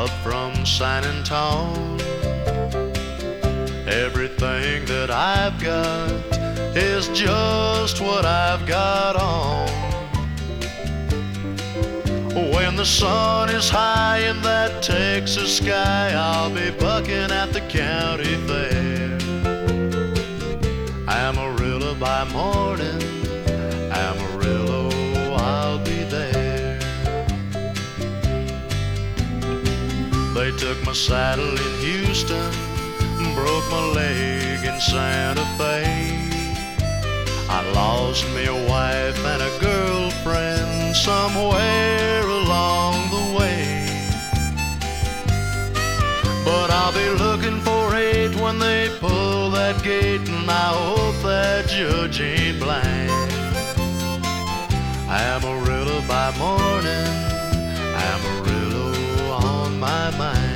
up from San Antone. Everything that I've got is just what I've got on. When the sun is high in that Texas sky, I'll be bucking at the county fair. Amarillo by morning, Amarillo, I'll be there. They took my saddle in Houston, broke my leg in Santa Fe. I lost me a wife and a girlfriend somewhere along the way. But I'll be looking for 8 when they pull that gate, and I hope that judge ain't blind. Amarillo by morning, Amarillo on my mind.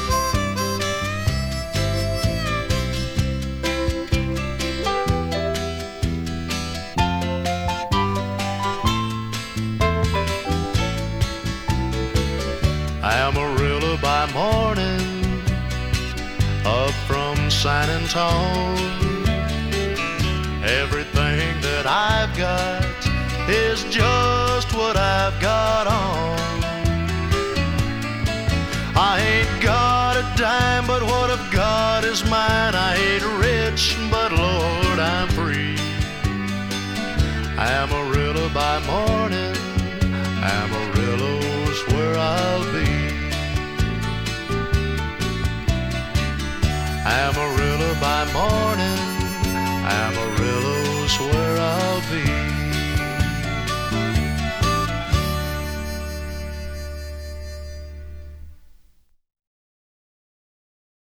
Amarillo by morning, up from San Antone. Everything that I've got is just what I've got on. I ain't got a dime, but what I've got is mine. I ain't rich, but Lord, I'm free. Amarillo by morning, Amarillo's where I'll be. Amarillo